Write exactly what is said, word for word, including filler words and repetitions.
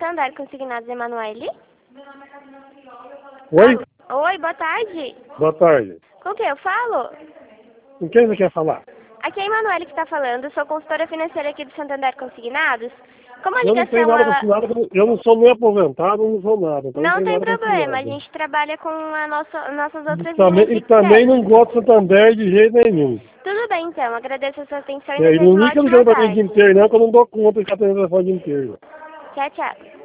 Santander Consignados, Emanuele? Oi? Oi, boa tarde. Boa tarde. Com quem eu falo? Com quem você quer falar? Aqui é a Emanuele que está falando, sou consultora financeira aqui do Santander Consignados. Como a Eu não tenho ligação, nada ela... consignado, eu não sou nem aposentado, não sou nada. Então Não não tem tenho nada problema, a consignado. gente trabalha com a nossa, nossas E outras linhas também, de e também crédito. não gosto do Santander de jeito nenhum. Tudo bem, então. Agradeço a sua atenção e E aí, desejo não uma liga ótima ligando pra mim o dia tarde. inteiro, não, que eu não dou conta de ficar atendendo o telefone o dia inteiro. Tchau, tchau.